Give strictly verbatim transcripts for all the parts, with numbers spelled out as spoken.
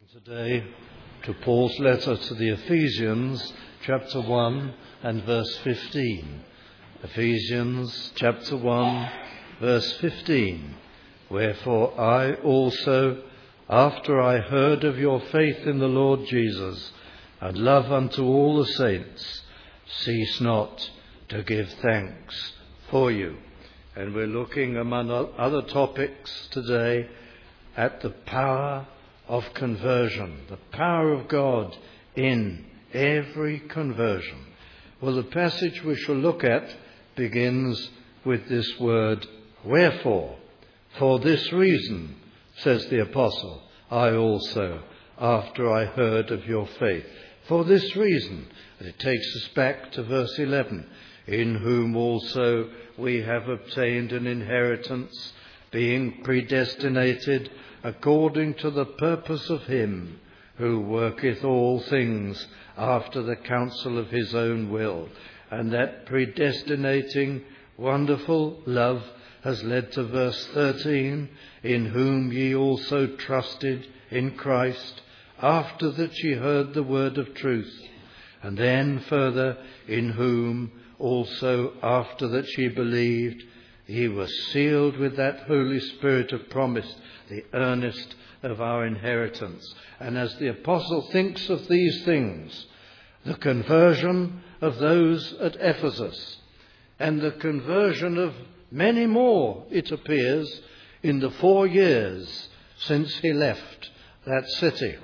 Today to Paul's letter to the Ephesians, chapter one and verse fifteen. Ephesians chapter one, verse fifteen. Wherefore I also, after I heard of your faith in the Lord Jesus, and love unto all the saints, cease not to give thanks for you. And we're looking, among other topics today, at the power of conversion, the power of God in every conversion. Well, the passage we shall look at begins with this word, wherefore. For this reason, says the apostle, I also, after I heard of your faith. For this reason, it takes us back to verse eleven, in whom also we have obtained an inheritance, being predestinated according to the purpose of him who worketh all things after the counsel of his own will. And that predestinating, wonderful love has led to verse thirteen, in whom ye also trusted in Christ, after that ye heard the word of truth. And then further, in whom also after that ye believed, ye were sealed with that Holy Spirit of promise, the earnest of our inheritance. And as the apostle thinks of these things, the conversion of those at Ephesus, and the conversion of many more, it appears, in the four years since he left that city.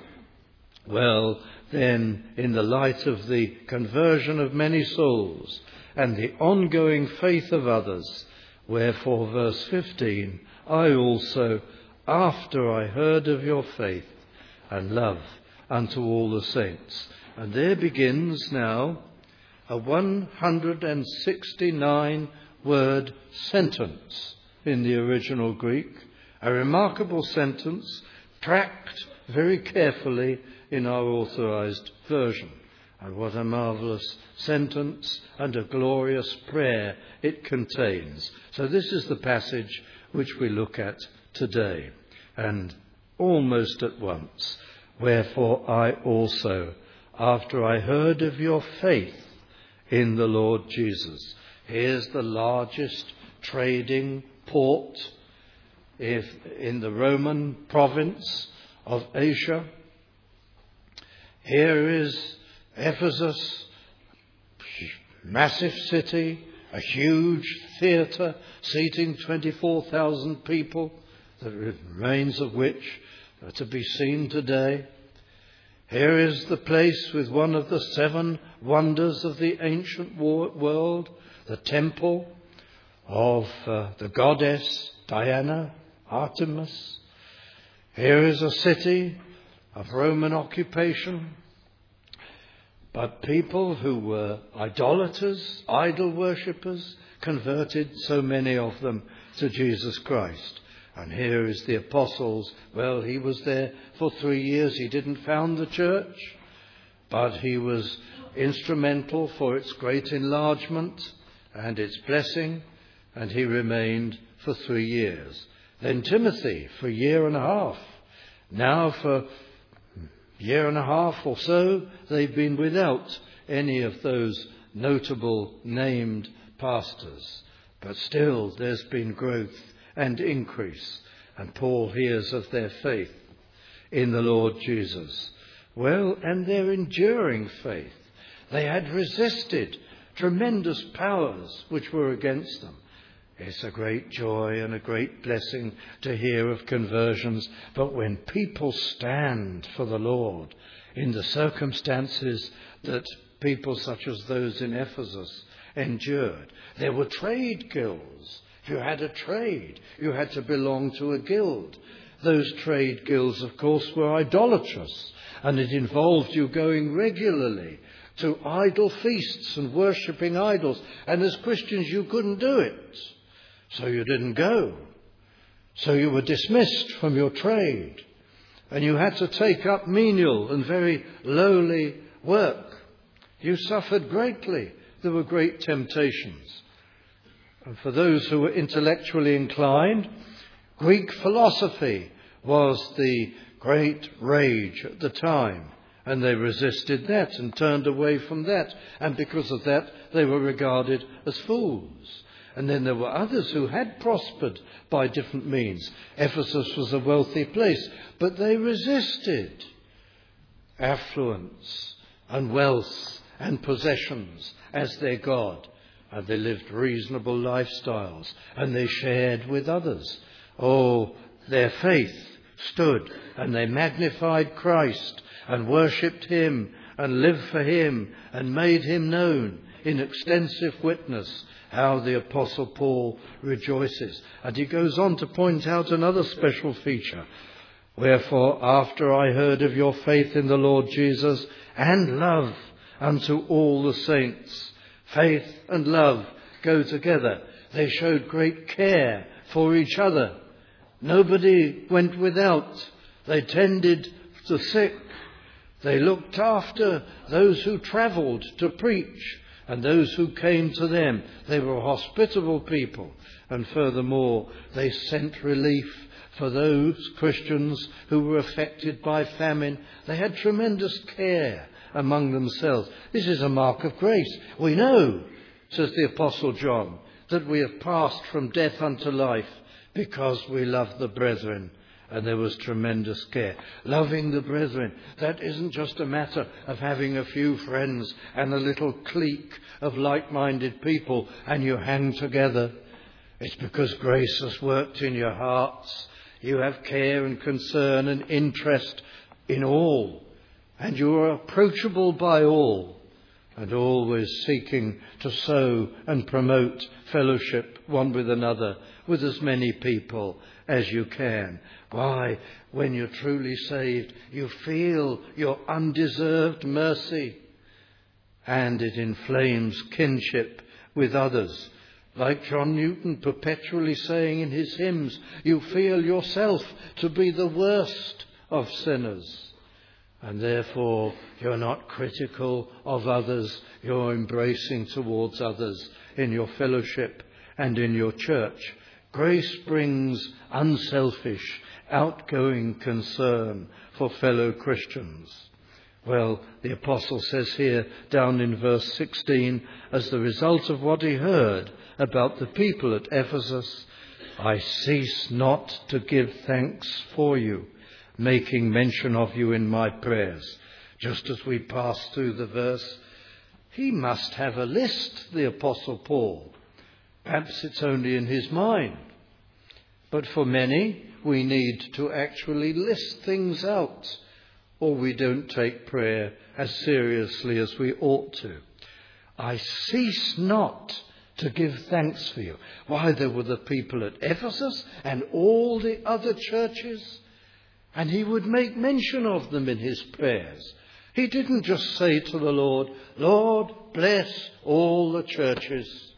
Well, then, in the light of the conversion of many souls and the ongoing faith of others, wherefore, verse fifteen, I also, after I heard of your faith and love unto all the saints. And there begins now a one hundred sixty-nine word sentence in the original Greek, a remarkable sentence tracked very carefully in our authorized version. And what a marvelous sentence and a glorious prayer it contains. So this is the passage which we look at today. And almost at once, wherefore I also, after I heard of your faith in the Lord Jesus. Here's the largest trading port if in the Roman province of Asia. Here is Ephesus, massive city, a huge theatre seating twenty-four thousand people, the remains of which are to be seen today. Here is the place with one of the seven wonders of the ancient world, the temple of uh, the goddess Diana, Artemis. Here is a city of Roman occupation, but people who were idolaters, idol worshippers, converted so many of them to Jesus Christ. And here is the apostles. Well, he was there for three years. He didn't found the church, but he was instrumental for its great enlargement and its blessing, and he remained for three years. Then Timothy for a year and a half. Now for a year and a half or so, they've been without any of those notable named pastors. But still, there's been growth and increase, and Paul hears of their faith in the Lord Jesus. Well, and their enduring faith. They had resisted tremendous powers which were against them. It's a great joy and a great blessing to hear of conversions, but when people stand for the Lord in the circumstances that people such as those in Ephesus endured, there were trade guilds. If you had a trade, you had to belong to a guild. Those trade guilds, of course, were idolatrous, and it involved you going regularly to idol feasts and worshipping idols. And as Christians, you couldn't do it. So you didn't go. So you were dismissed from your trade. And you had to take up menial and very lowly work. You suffered greatly. There were great temptations. And for those who were intellectually inclined, Greek philosophy was the great rage at the time, and they resisted that and turned away from that, and because of that they were regarded as fools. And then there were others who had prospered by different means. Ephesus was a wealthy place, but they resisted affluence and wealth and possessions as their God. And they lived reasonable lifestyles, and they shared with others. Oh, their faith stood, and they magnified Christ and worshipped him and lived for him and made him known in extensive witness. How the Apostle Paul rejoices. And he goes on to point out another special feature. Wherefore, after I heard of your faith in the Lord Jesus and love unto all the saints. Faith and love go together. They showed great care for each other. Nobody went without. They tended the sick. They looked after those who travelled to preach and those who came to them. They were hospitable people. And furthermore, they sent relief for those Christians who were affected by famine. They had tremendous care among themselves. This is a mark of grace. We know, says the Apostle John, that we have passed from death unto life because we love the brethren. And there was tremendous care. Loving the brethren, that isn't just a matter of having a few friends and a little clique of like-minded people and you hang together. It's because grace has worked in your hearts. You have care and concern and interest in all. And you are approachable by all. And always seeking to sow and promote fellowship one with another, with as many people as you can. Why, when you're truly saved, you feel your undeserved mercy. And it inflames kinship with others. Like John Newton perpetually saying in his hymns, you feel yourself to be the worst of sinners. And therefore, you're not critical of others. You're embracing towards others in your fellowship and in your church. Grace brings unselfish, outgoing concern for fellow Christians. Well, the apostle says here down in verse sixteen, as the result of what he heard about the people at Ephesus, I cease not to give thanks for you, making mention of you in my prayers. Just as we pass through the verse, he must have a list, the Apostle Paul. Perhaps it's only in his mind. But for many, we need to actually list things out, or we don't take prayer as seriously as we ought to. I cease not to give thanks for you. Why, there were the people at Ephesus and all the other churches. And he would make mention of them in his prayers. He didn't just say to the Lord, Lord, bless all the churches.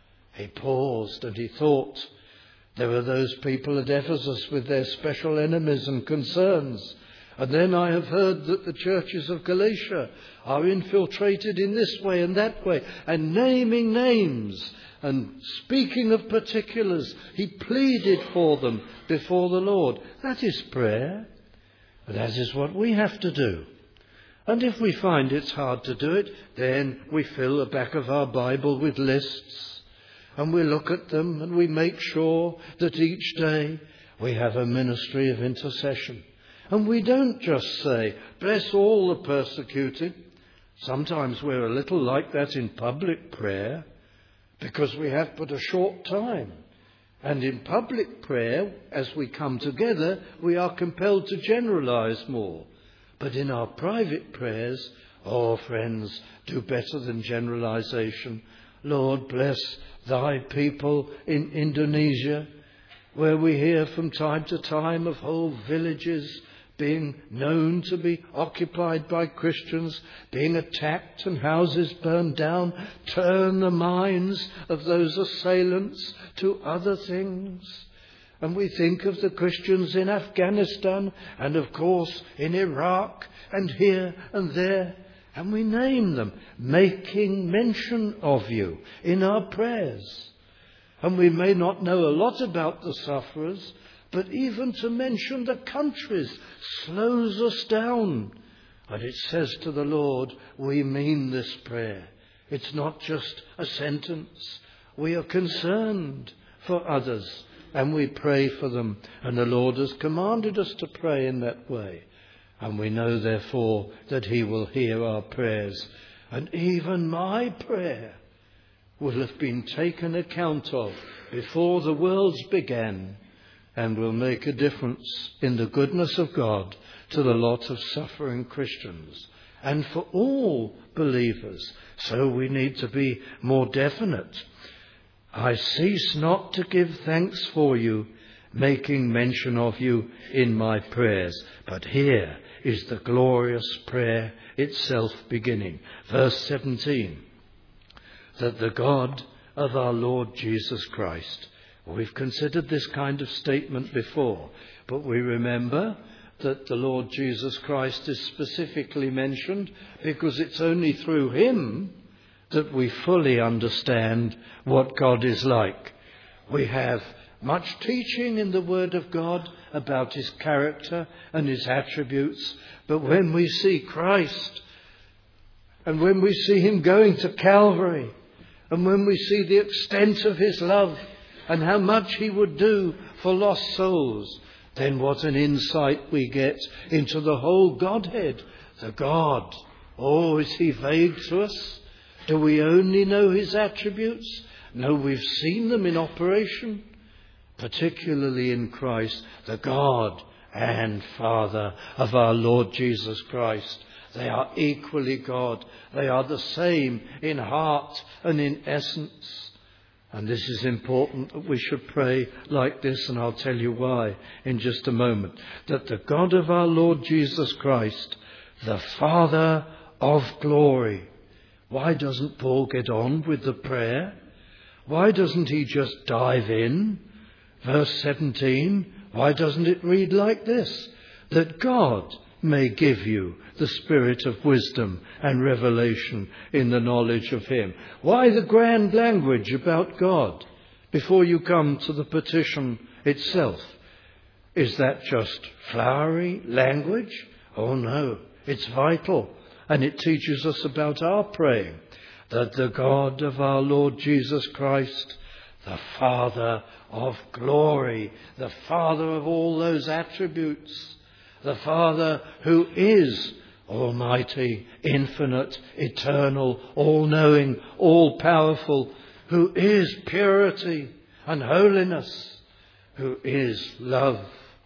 He paused and he thought, there were those people at Ephesus with their special enemies and concerns. And then I have heard that the churches of Galatia are infiltrated in this way and that way, and naming names and speaking of particulars. He pleaded for them before the Lord. That is prayer. That is what we have to do. And if we find it's hard to do it, then we fill the back of our Bible with lists, and we look at them and we make sure that each day we have a ministry of intercession. And we don't just say, bless all the persecuted. Sometimes we're a little like that in public prayer because we have but a short time. And in public prayer, as we come together, we are compelled to generalize more. But in our private prayers, oh friends, do better than generalization. Lord, bless thy people in Indonesia, where we hear from time to time of whole villages being known to be occupied by Christians, being attacked and houses burned down. Turn the minds of those assailants to other things. And we think of the Christians in Afghanistan and of course in Iraq and here and there. And we name them, making mention of you in our prayers. And we may not know a lot about the sufferers, But even to mention the countries slows us down. And it says to the Lord, we mean this prayer. It's not just a sentence. We are concerned for others and we pray for them. And the Lord has commanded us to pray in that way. And we know, therefore, that he will hear our prayers. And even my prayer will have been taken account of before the worlds began, and will make a difference in the goodness of God to the lot of suffering Christians and for all believers. So we need to be more definite. I cease not to give thanks for you, making mention of you in my prayers. But here is the glorious prayer itself beginning. Verse seventeen. That the God of our Lord Jesus Christ. We've considered this kind of statement before, but we remember that the Lord Jesus Christ is specifically mentioned because it's only through him that we fully understand what God is like. We have much teaching in the Word of God about his character and his attributes, but when we see Christ and when we see him going to Calvary and when we see the extent of his love and how much he would do for lost souls, then what an insight we get into the whole Godhead, the God. Oh, is he vague to us? Do we only know his attributes? No, we've seen them in operation, particularly in Christ, the God and Father of our Lord Jesus Christ. They are equally God. They are the same in heart and in essence. And this is important that we should pray like this, and I'll tell you why in just a moment. That the God of our Lord Jesus Christ, the Father of glory. Why doesn't Paul get on with the prayer? Why doesn't he just dive in? Verse seventeen, why doesn't it read like this? That God may give you the spirit of wisdom and revelation in the knowledge of him. Why the grand language about God before you come to the petition itself? Is that just flowery language? Oh no, it's vital, and it teaches us about our praying. That the God of our Lord Jesus Christ, the Father of glory, the Father of all those attributes, the Father who is almighty, infinite, eternal, all-knowing, all-powerful, who is purity and holiness, who is love.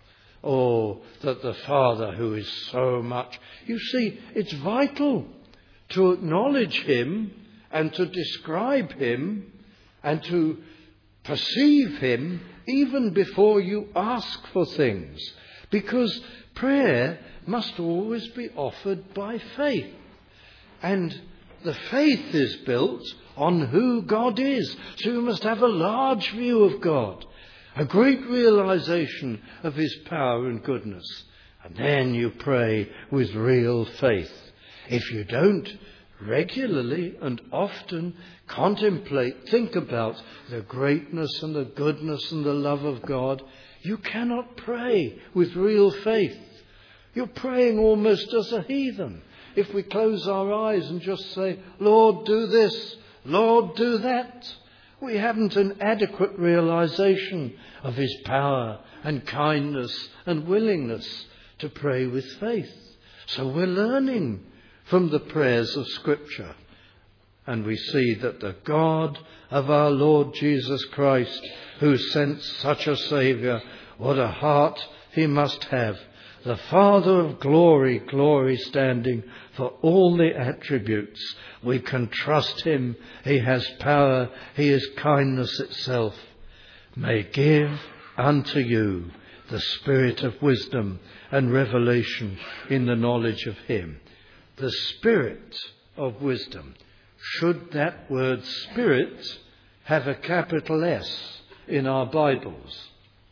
Oh, that the Father who is so much. You see, it's vital to acknowledge him and to describe him and to perceive him even before you ask for things. Because prayer must always be offered by faith. And the faith is built on who God is. So you must have a large view of God, a great realization of his power and goodness. And then you pray with real faith. If you don't regularly and often contemplate, think about the greatness and the goodness and the love of God, you cannot pray with real faith. You're praying almost as a heathen. If we close our eyes and just say, Lord, do this, Lord, do that, we haven't an adequate realization of his power and kindness and willingness to pray with faith. So we're learning from the prayers of Scripture. And we see that the God of our Lord Jesus Christ, who sent such a Saviour, what a heart he must have. The Father of glory, glory standing for all the attributes. We can trust him. He has power. He is kindness itself. May give unto you the spirit of wisdom and revelation in the knowledge of him. The spirit of wisdom. Should that word spirit have a capital S in our Bibles?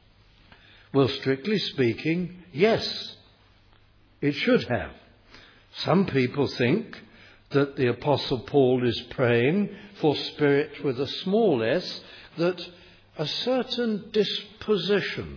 Well, strictly speaking, yes, it should have. Some people think that the Apostle Paul is praying for spirit with a small s, that a certain disposition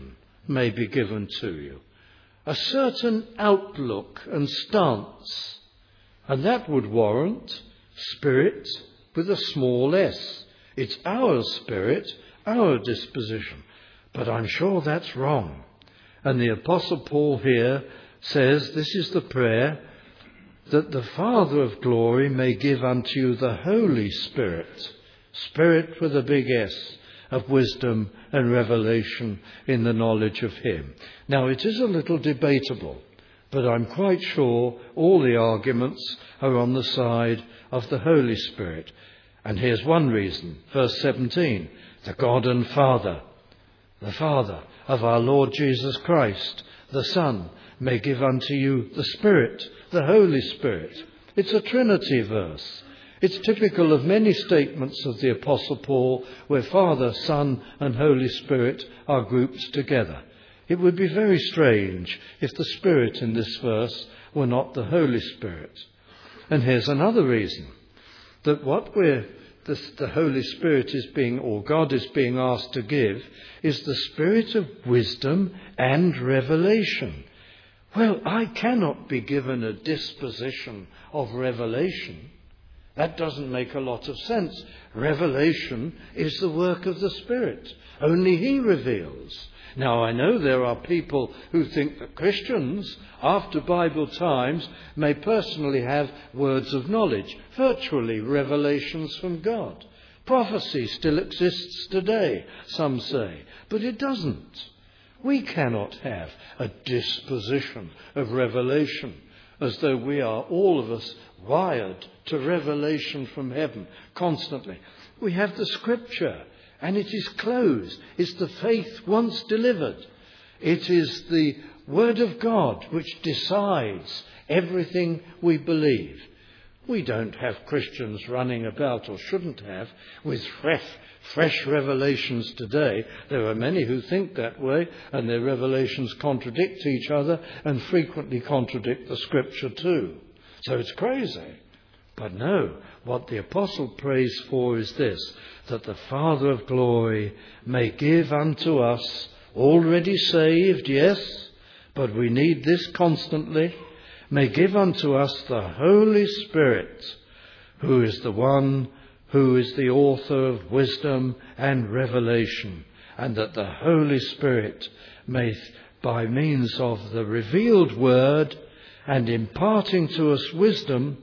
may be given to you. A certain outlook and stance. And that would warrant spirit with a small s. It's our spirit, our disposition. But I'm sure that's wrong. And the Apostle Paul here says this is the prayer, that the Father of glory may give unto you the Holy Spirit, Spirit with a big S, of wisdom and revelation in the knowledge of him. Now, it is a little debatable, but I'm quite sure all the arguments are on the side of the Holy Spirit. And here's one reason, verse seventeen, the God and Father, the Father of our Lord Jesus Christ, the Son, may give unto you the Spirit, the Holy Spirit. It's a Trinity verse. It's typical of many statements of the Apostle Paul where Father, Son and Holy Spirit are grouped together. It would be very strange if the Spirit in this verse were not the Holy Spirit. And here's another reason, that what we're, the, the Holy Spirit is being, or God is being asked to give, is the spirit of wisdom and revelation. Well, I cannot be given a disposition of revelation. That doesn't make a lot of sense. Revelation is the work of the Spirit. Only He reveals. Now, I know there are people who think that Christians, after Bible times, may personally have words of knowledge, virtually revelations from God. Prophecy still exists today, some say, but it doesn't. We cannot have a disposition of revelation as though we are, all of us, wired to revelation from heaven constantly. We have the Scripture, and it is closed. It's the faith once delivered. It is the Word of God which decides everything we believe. We don't have Christians running about, or shouldn't have, with fresh, fresh revelations today. There are many who think that way, and their revelations contradict each other and frequently contradict the Scripture too. So it's crazy. But no, what the Apostle prays for is this, that the Father of glory may give unto us, already saved, yes, but we need this constantly, may give unto us the Holy Spirit, who is the one who is the author of wisdom and revelation, and that the Holy Spirit may, by means of the revealed word and imparting to us wisdom,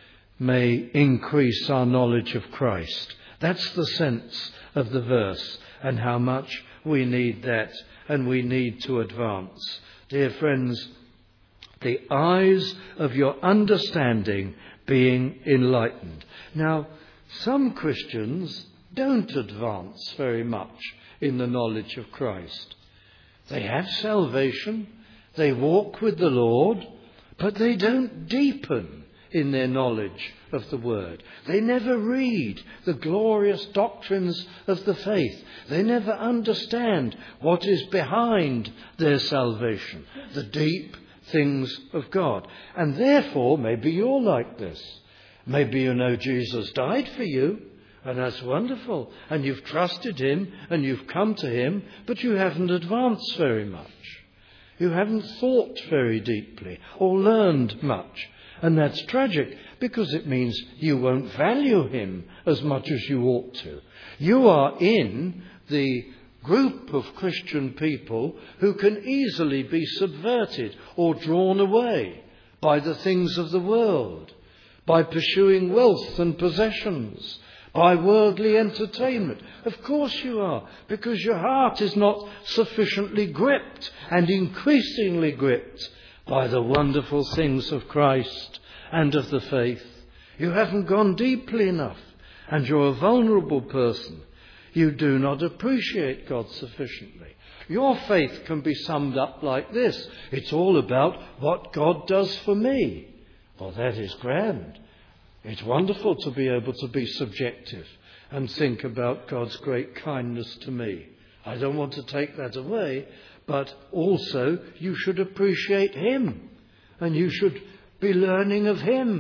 may increase our knowledge of Christ. That's the sense of the verse, and how much we need that, and we need to advance. Dear friends, the eyes of your understanding being enlightened. Now, some Christians don't advance very much in the knowledge of Christ. They have salvation, they walk with the Lord, but they don't deepen in their knowledge of the Word. They never read the glorious doctrines of the faith. They never understand what is behind their salvation, the deep things of God. And therefore, maybe you're like this. Maybe you know Jesus died for you, and that's wonderful, and you've trusted Him, and you've come to Him, but you haven't advanced very much. You haven't thought very deeply or learned much. And that's tragic, because it means you won't value Him as much as you ought to. You are in the group of Christian people who can easily be subverted or drawn away by the things of the world, by pursuing wealth and possessions, by worldly entertainment. Of course you are, because your heart is not sufficiently gripped and increasingly gripped by the wonderful things of Christ and of the faith. You haven't gone deeply enough, and you're a vulnerable person. You do not appreciate God sufficiently. Your faith can be summed up like this: it's all about what God does for me. Well, that is grand. It's wonderful to be able to be subjective and think about God's great kindness to me. I don't want to take that away, but also you should appreciate Him, and you should be learning of Him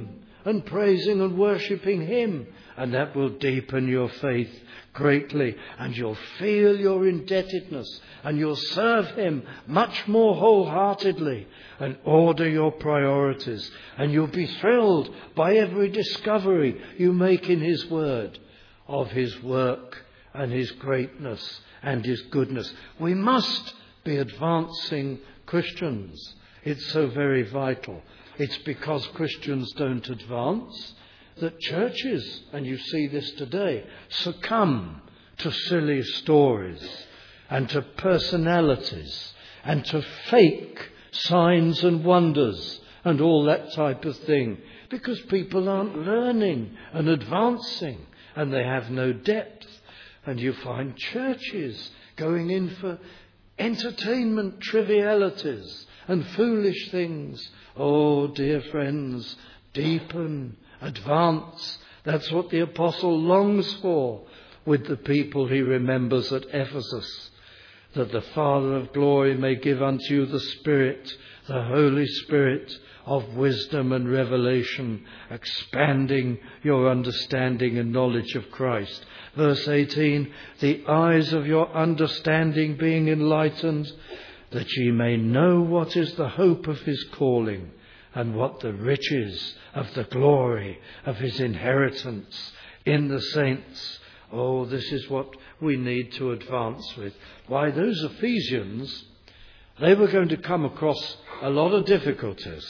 and praising and worshipping him. And that will deepen your faith greatly, and you'll feel your indebtedness, and you'll serve him much more wholeheartedly and order your priorities. And you'll be thrilled by every discovery you make in his word of his work and his greatness and his goodness. We must be advancing Christians. It's so very vital. It's because Christians don't advance that churches, and you see this today, succumb to silly stories and to personalities and to fake signs and wonders and all that type of thing, because people aren't learning and advancing and they have no depth. And you find churches going in for entertainment trivialities and foolish things. Oh, dear friends, deepen, advance. That's what the apostle longs for with the people he remembers at Ephesus. That the Father of glory may give unto you the Spirit, the Holy Spirit of wisdom and revelation, expanding your understanding and knowledge of Christ. Verse eighteen, the eyes of your understanding being enlightened, that ye may know what is the hope of his calling, and what the riches of the glory of his inheritance in the saints. Oh, this is what we need to advance with. Why, those Ephesians, they were going to come across a lot of difficulties.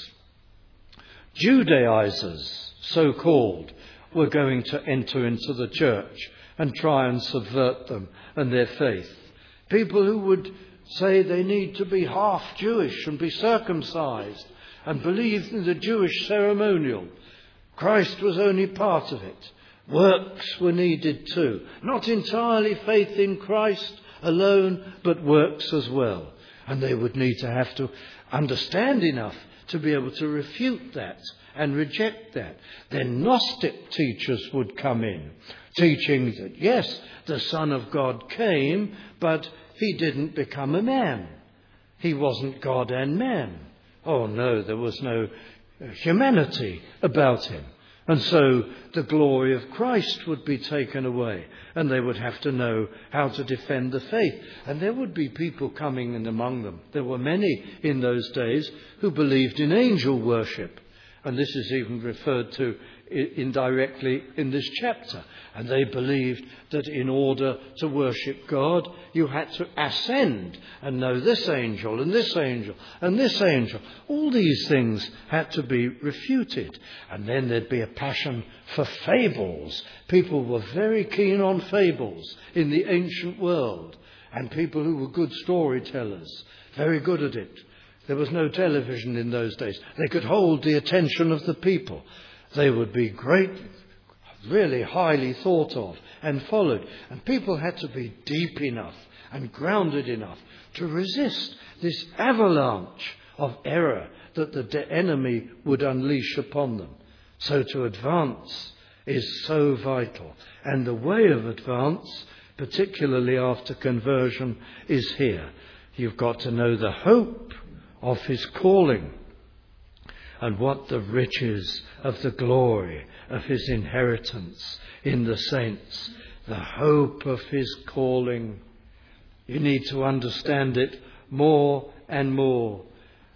Judaizers, so-called, were going to enter into the church and try and subvert them and their faith. People who would say they need to be half Jewish and be circumcised and believe in the Jewish ceremonial. Christ was only part of it. Works were needed too. Not entirely faith in Christ alone, but works as well. And they would need to have to understand enough to be able to refute that and reject that. Then Gnostic teachers would come in, teaching that, yes, the Son of God came, but he didn't become a man. He wasn't God and man. Oh no, there was no humanity about him. And so the glory of Christ would be taken away, and they would have to know how to defend the faith. And there would be people coming in among them. There were many in those days who believed in angel worship. And this is even referred to indirectly in this chapter. And they believed that in order to worship God, you had to ascend and know this angel and this angel and this angel. All these things had to be refuted. And then there'd be a passion for fables. People were very keen on fables in the ancient world. And people who were good storytellers, very good at it. There was no television in those days. They could hold the attention of the people. They would be great, really highly thought of and followed. And people had to be deep enough and grounded enough to resist this avalanche of error that the enemy would unleash upon them. So to advance is so vital. And the way of advance, particularly after conversion, is here. You've got to know the hope of his calling, and what the riches of the glory of his inheritance in the saints. The hope of his calling. You need to understand it more and more.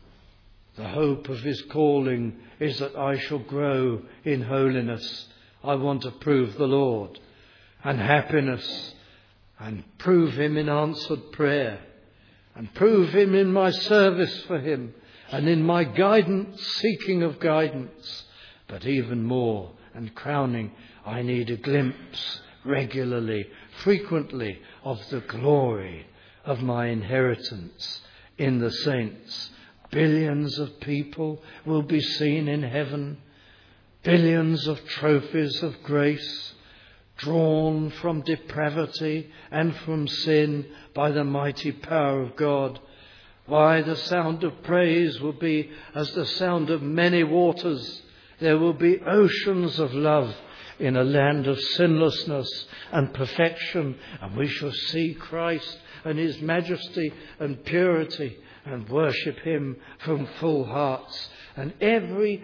The hope of his calling is that I shall grow in holiness. I want to prove the Lord. And happiness. And prove him in answered prayer. And prove him in my service for him. And in my guidance, seeking of guidance. But even more and crowning, I need a glimpse regularly, frequently, of the glory of my inheritance in the saints. Billions of people will be seen in heaven. Billions of trophies of grace, drawn from depravity and from sin by the mighty power of God. Why, the sound of praise will be as the sound of many waters. There will be oceans of love in a land of sinlessness and perfection. And we shall see Christ and his majesty and purity and worship him from full hearts. And every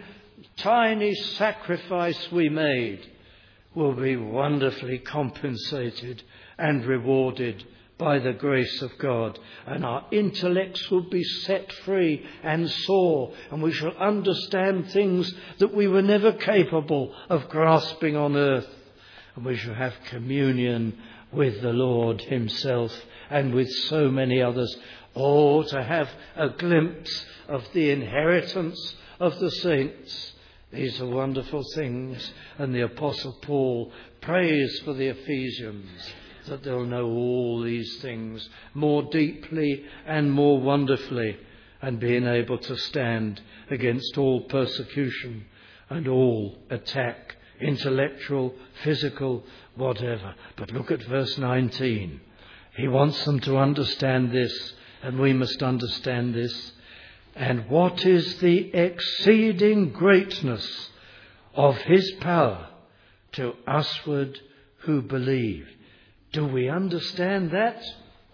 tiny sacrifice we made will be wonderfully compensated and rewarded by the grace of God, and our intellects will be set free and soar, and we shall understand things that we were never capable of grasping on earth, and we shall have communion with the Lord himself and with so many others. Oh, to have a glimpse of the inheritance of the saints. These are wonderful things, and the Apostle Paul prays for the Ephesians that they'll know all these things more deeply and more wonderfully, and being able to stand against all persecution and all attack, intellectual, physical, whatever. But look at verse nineteen. He wants them to understand this, and we must understand this. And what is the exceeding greatness of his power to usward who believe? Do we understand that?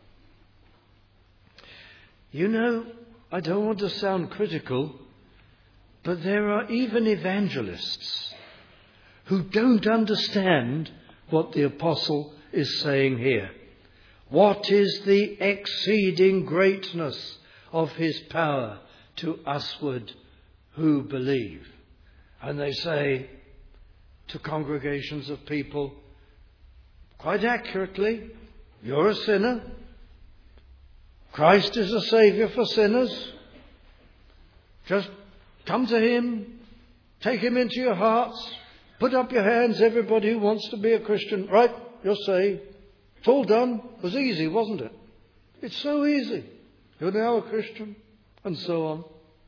You know, I don't want to sound critical, but there are even evangelists who don't understand what the apostle is saying here. What is the exceeding greatness of his power to usward who believe? And they say to congregations of people, quite accurately, you're a sinner. Christ is a saviour for sinners. Just come to him, take him into your hearts, put up your hands, everybody who wants to be a Christian. Right, you're saved. It's all done. It was easy, wasn't it? It's so easy. You're now a Christian, and so on.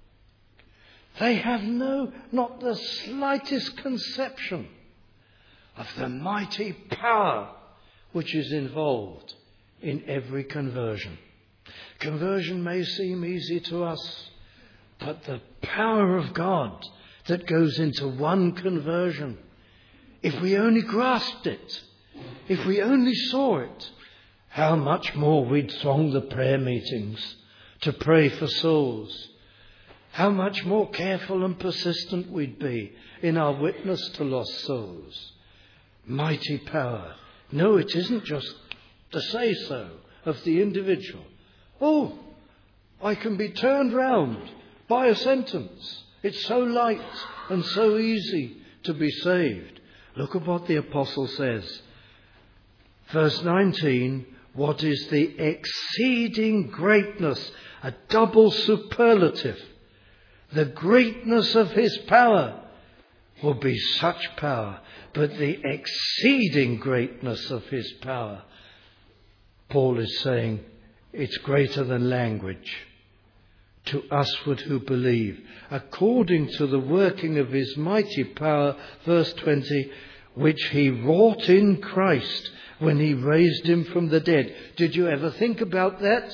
They have no, not the slightest conception of the mighty power which is involved in every conversion. Conversion may seem easy to us, but the power of God that goes into one conversion, if we only grasped it, if we only saw it, how much more we'd throng the prayer meetings to pray for souls. How much more careful and persistent we'd be in our witness to lost souls. Mighty power. No, it isn't just the say-so of the individual. Oh, I can be turned round by a sentence. It's so light and so easy to be saved. Look at what the apostle says. Verse nineteen, what is the exceeding greatness, a double superlative. The greatness of his power will be such power, but the exceeding greatness of his power, Paul is saying, it's greater than language. To usward who believe, according to the working of his mighty power, verse twenty, which he wrought in Christ when he raised him from the dead. Did you ever think about that?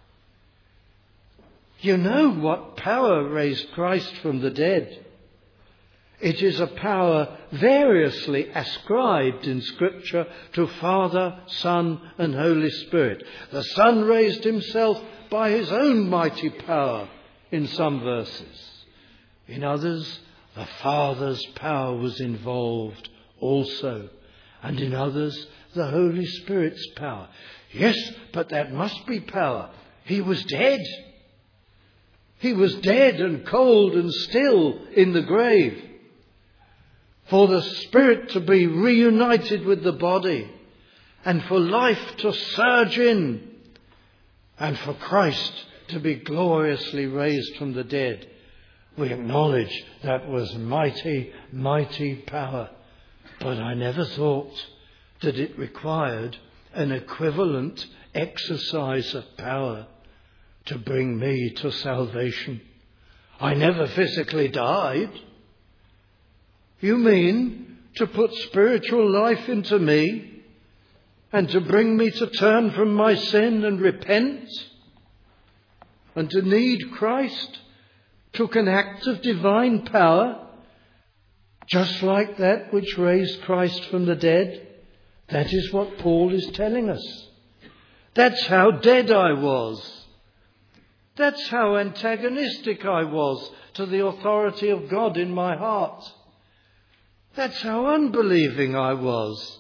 You know what power raised Christ from the dead. It is a power variously ascribed in Scripture to Father, Son and Holy Spirit. The Son raised himself by his own mighty power in some verses. In others, the Father's power was involved also. And in others, the Holy Spirit's power. Yes, but that must be power. He was dead. He was dead and cold and still in the grave. For the spirit to be reunited with the body, and for life to surge in, and for Christ to be gloriously raised from the dead, we acknowledge that was mighty, mighty power. But I never thought that it required an equivalent exercise of power to bring me to salvation. I never physically died. You mean to put spiritual life into me and to bring me to turn from my sin and repent and to need Christ took an act of divine power, just like that which raised Christ from the dead? That is what Paul is telling us. That's how dead I was. That's how antagonistic I was to the authority of God in my heart. That's how unbelieving I was.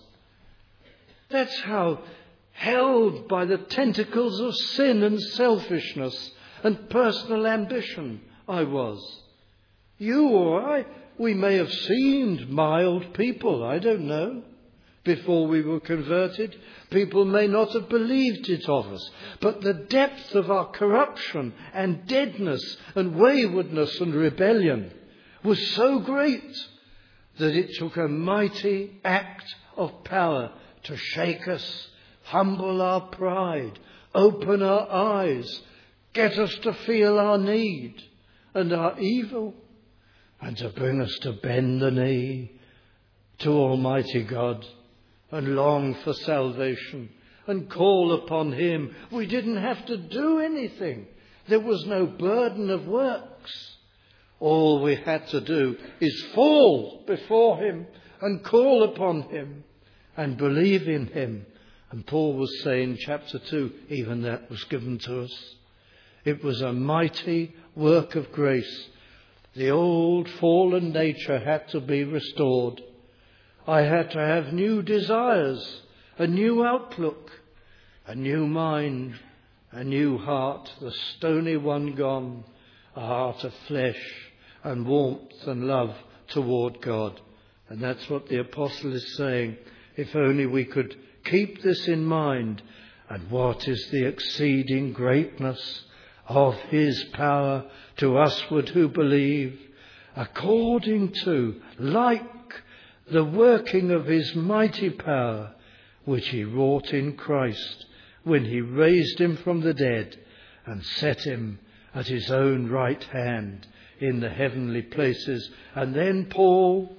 That's how held by the tentacles of sin and selfishness and personal ambition I was. You or I, we may have seemed mild people, I don't know, before we were converted. People may not have believed it of us, but the depth of our corruption and deadness and waywardness and rebellion was so great that it took a mighty act of power to shake us, humble our pride, open our eyes, get us to feel our need and our evil, and to bring us to bend the knee to Almighty God and long for salvation and call upon Him. We didn't have to do anything. There was no burden of works. All we had to do is fall before Him and call upon Him and believe in Him. And Paul was saying in chapter two, even that was given to us. It was a mighty work of grace. The old fallen nature had to be restored. I had to have new desires, a new outlook, a new mind, a new heart, the stony one gone, a heart of flesh and warmth and love toward God. And that's what the apostle is saying. If only we could keep this in mind. And what is the exceeding greatness of His power to usward who believe, according to, like, the working of His mighty power, which He wrought in Christ, when He raised Him from the dead and set Him at His own right hand in the heavenly places. And then Paul,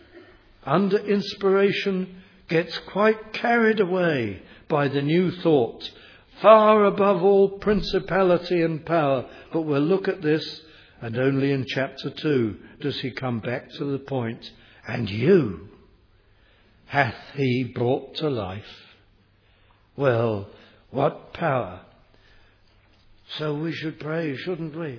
under inspiration, gets quite carried away by the new thought, far above all principality and power. But we'll look at this, and only in chapter two does he come back to the point. And you hath He brought to life. Well, what power. So we should pray, shouldn't we?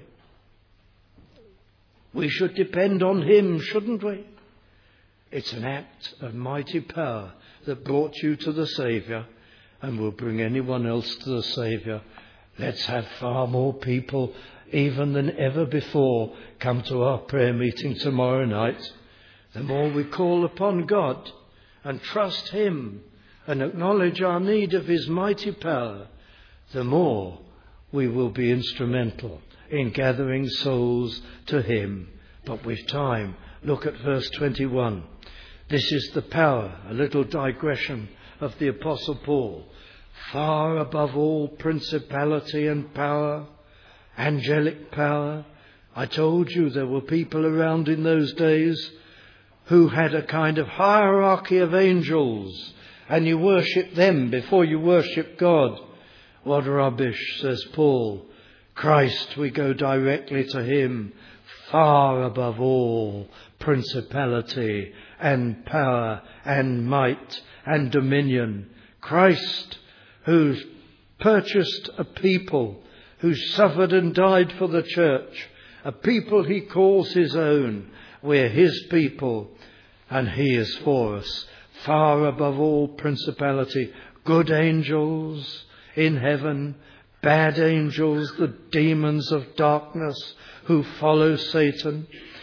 We should depend on Him, shouldn't we? It's an act of mighty power that brought you to the Saviour and will bring anyone else to the Saviour. Let's have far more people, even than ever before, come to our prayer meeting tomorrow night. The more we call upon God and trust Him and acknowledge our need of His mighty power, the more we will be instrumental in gathering souls to Him. But with time, look at verse twenty-one. This is the power, a little digression of the Apostle Paul. Far above all principality and power, angelic power. I told you there were people around in those days who had a kind of hierarchy of angels, and you worship them before you worship God. What rubbish, says Paul. Christ, we go directly to Him, far above all principality and power and might and dominion. Christ, who's purchased a people, who suffered and died for the church, a people He calls His own. We're His people, and He is for us, far above all principality. Good angels in heaven, bad angels, the demons of darkness who follow Satan.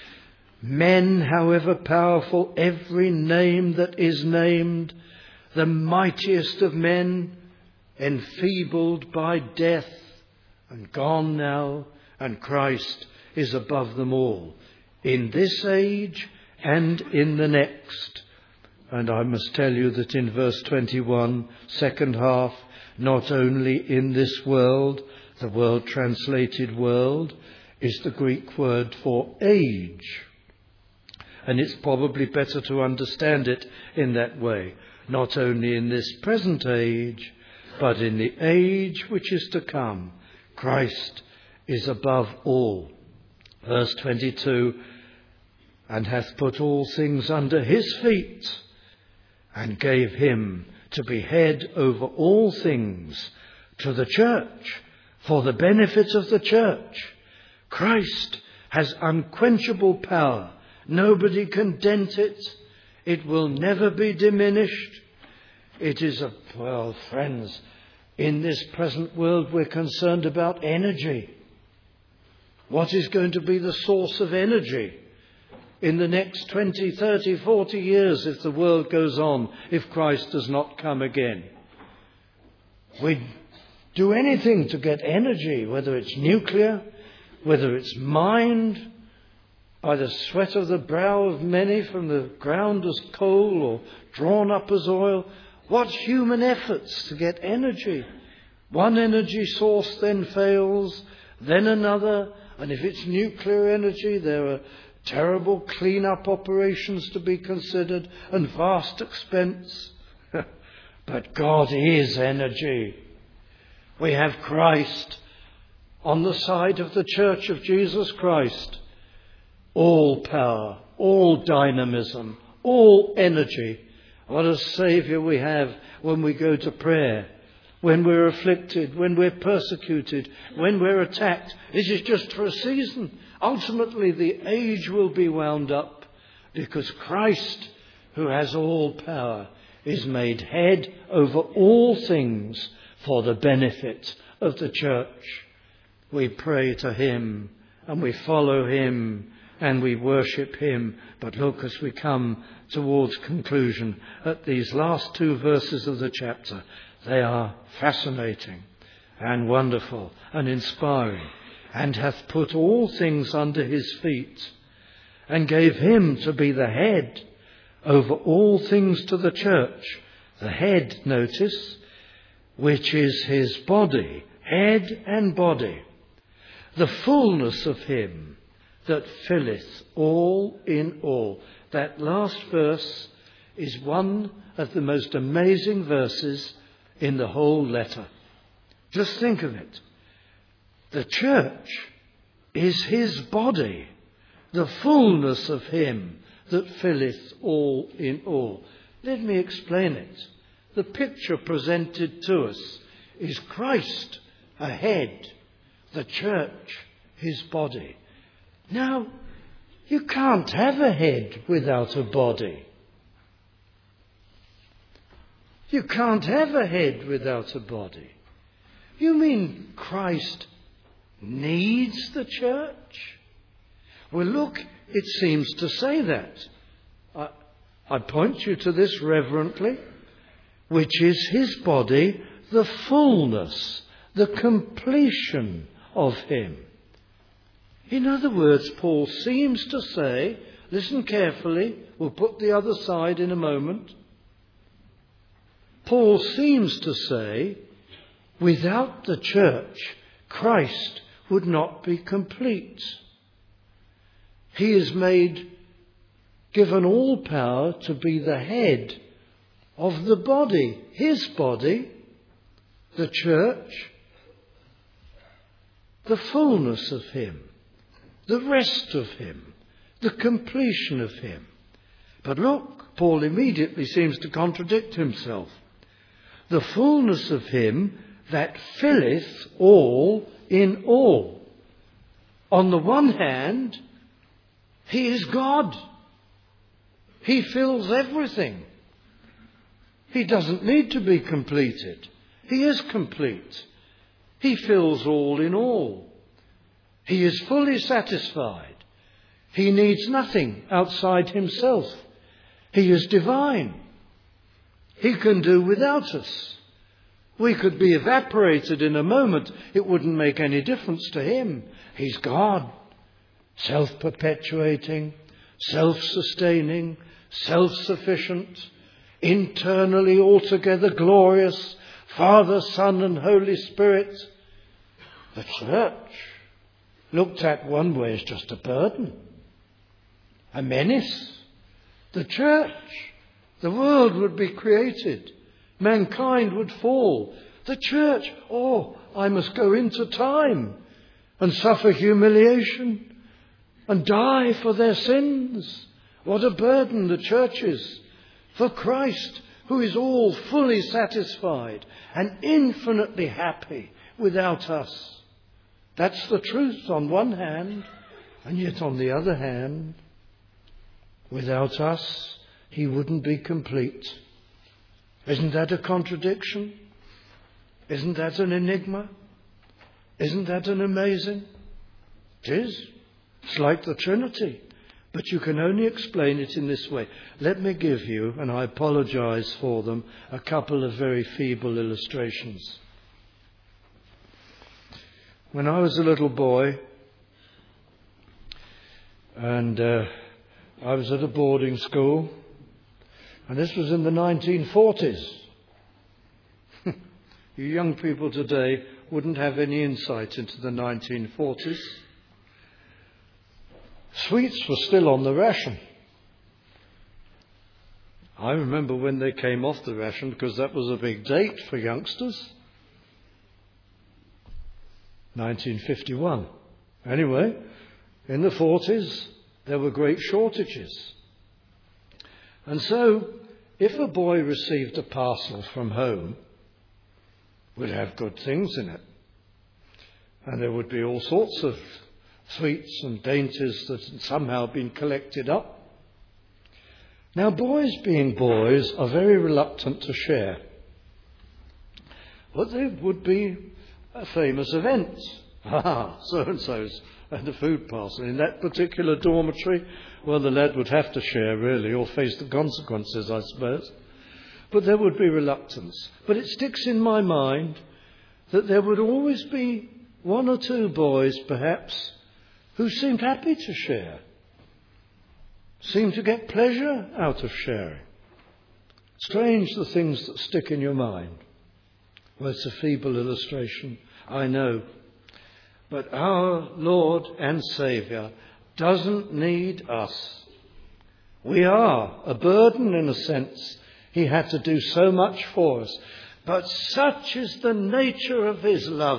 Men, however powerful, every name that is named, the mightiest of men, enfeebled by death and gone now, and Christ is above them all, in this age and in the next. And I must tell you that in verse twenty-one, second half, not only in this world, the world translated world is the Greek word for age. And it's probably better to understand it in that way. Not only in this present age, but in the age which is to come, Christ is above all. Verse twenty-two, and hath put all things under His feet, and gave Him to be head over all things to the church, for the benefit of the church. Christ has unquenchable power. Nobody can dent it. It will never be diminished. It is a, well, friends, in this present world we're concerned about energy. What is going to be the source of energy in the next twenty, thirty, forty years if the world goes on, if Christ does not come again? We'd do anything to get energy, whether it's nuclear, whether it's mined by the sweat of the brow of many from the ground as coal or drawn up as oil. What human efforts to get energy. One energy source then fails, then another, and if it's nuclear energy, there are terrible clean-up operations to be considered and vast expense. But God is energy. We have Christ on the side of the Church of Jesus Christ. All power, all dynamism, all energy. What a Saviour we have when we go to prayer, when we're afflicted, when we're persecuted, when we're attacked. This is just for a season. Ultimately, the age will be wound up because Christ, who has all power, is made head over all things for the benefit of the church. We pray to him and we follow him and we worship him. But look, as we come towards conclusion at these last two verses of the chapter, they are fascinating and wonderful and inspiring. And hath put all things under his feet, and gave him to be the head over all things to the church. The head, notice, which is his body, head and body, the fullness of him that filleth all in all. That last verse is one of the most amazing verses in the whole letter. Just think of it. The church is his body, the fullness of him that filleth all in all. Let me explain it. The picture presented to us is Christ, a head, the church, his body. Now, you can't have a head without a body. You can't have a head without a body. You mean Christ needs the church? Well, look, it seems to say that. I, I point you to this reverently, which is his body, the fullness, the completion of him. In other words, Paul seems to say, listen carefully, we'll put the other side in a moment. Paul seems to say, without the church, Christ would not be complete. He is made, given all power to be the head of the body, his body, the church, the fullness of him, the rest of him, the completion of him. But look, Paul immediately seems to contradict himself. The fullness of him that filleth all in all. On the one hand, he is God. He fills everything. He doesn't need to be completed. He is complete. He fills all in all. He is fully satisfied. He needs nothing outside himself. He is divine. He can do without us. We could be evaporated in a moment. It wouldn't make any difference to him. He's God, self-perpetuating, self-sustaining, self-sufficient, internally altogether glorious, Father, Son, and Holy Spirit. The church, looked at one way, is just a burden, a menace. The church, the world would be created. Mankind would fall. The church, oh, I must go into time and suffer humiliation and die for their sins. What a burden the church is for Christ, who is all fully satisfied and infinitely happy without us. That's the truth on one hand, and yet on the other hand, without us, he wouldn't be complete. Isn't that a contradiction? Isn't that an enigma? Isn't that an amazing? It is. It's like the Trinity. But you can only explain it in this way. Let me give you, and I apologize for them, a couple of very feeble illustrations. When I was a little boy, and uh, I was at a boarding school, and this was in the nineteen forties. You young people today wouldn't have any insight into the nineteen forties. Sweets were still on the ration. I remember when they came off the ration, because that was a big date for youngsters. nineteen fifty-one. Anyway, in the forties, there were great shortages. And so, if a boy received a parcel from home, it would have good things in it. And there would be all sorts of sweets and dainties that had somehow been collected up. Now, boys being boys are very reluctant to share. But there would be a famous event. Ah, so-and-so's had a food parcel. In that particular dormitory, well, the lad would have to share, really, or face the consequences, I suppose. But there would be reluctance. But it sticks in my mind that there would always be one or two boys, perhaps, who seemed happy to share, seemed to get pleasure out of sharing. Strange, the things that stick in your mind. Well, it's a feeble illustration, I know. But our Lord and Saviour doesn't need us. We are a burden in a sense. He had to do so much for us. But such is the nature of his love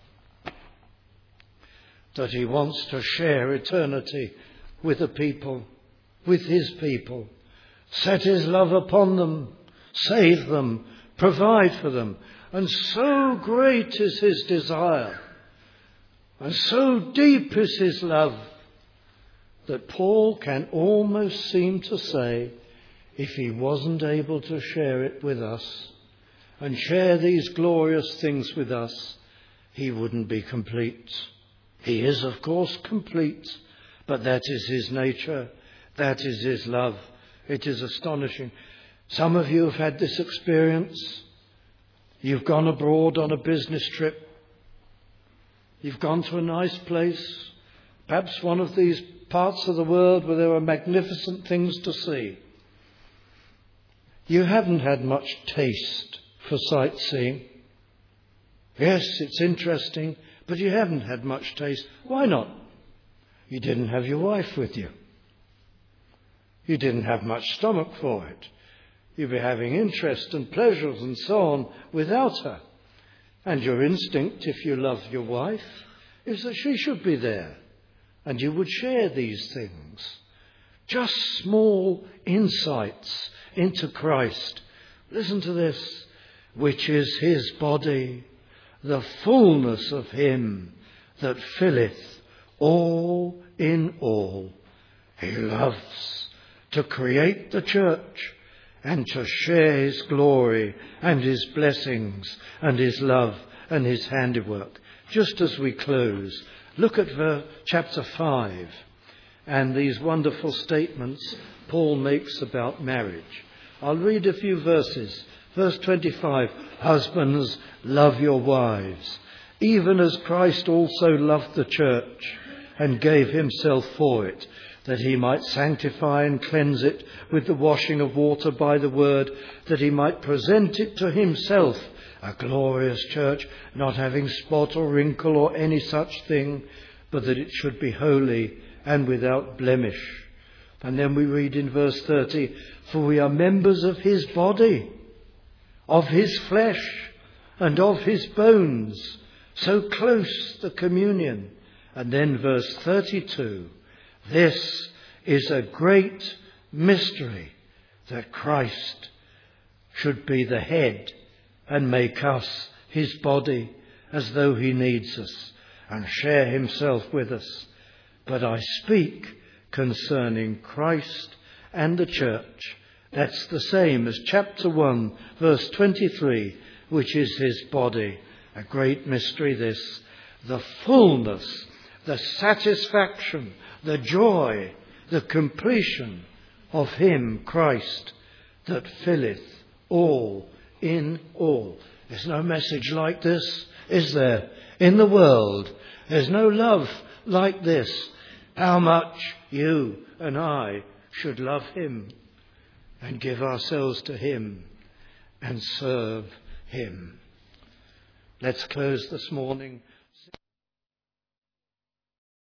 that he wants to share eternity with the people, with his people, set his love upon them, save them, provide for them. And so great is his desire, and so deep is his love, that Paul can almost seem to say, if he wasn't able to share it with us, and share these glorious things with us, he wouldn't be complete. He is, of course, complete, but that is his nature. That is his love. It is astonishing. Some of you have had this experience. You've gone abroad on a business trip. You've gone to a nice place, perhaps one of these parts of the world where there are magnificent things to see. You haven't had much taste for sightseeing. Yes, it's interesting, but you haven't had much taste. Why not? You didn't have your wife with you. You didn't have much stomach for it. You'd be having interest and pleasures and so on without her. And your instinct, if you love your wife, is that she should be there. And you would share these things. Just small insights into Christ. Listen to this. Which is his body, the fullness of him that filleth all in all. He loves to create the church and to share his glory and his blessings and his love and his handiwork. Just as we close, look at verse, chapter five and these wonderful statements Paul makes about marriage. I'll read a few verses. Verse twenty-five, husbands, love your wives, even as Christ also loved the church and gave himself for it, that he might sanctify and cleanse it with the washing of water by the word, that he might present it to himself, a glorious church, not having spot or wrinkle or any such thing, but that it should be holy and without blemish. And then we read in verse thirty, for we are members of his body, of his flesh and of his bones, so close the communion. And then verse thirty-two, this is a great mystery, that Christ should be the head and make us his body, as though he needs us and share himself with us. But I speak concerning Christ and the church. That's the same as chapter one, verse twenty-three, which is his body. A great mystery this. The fullness, the satisfaction, the joy, the completion of him, Christ, that filleth all in all. There's no message like this, is there? In the world, there's no love like this. How much you and I should love him and give ourselves to him and serve him. Let's close this morning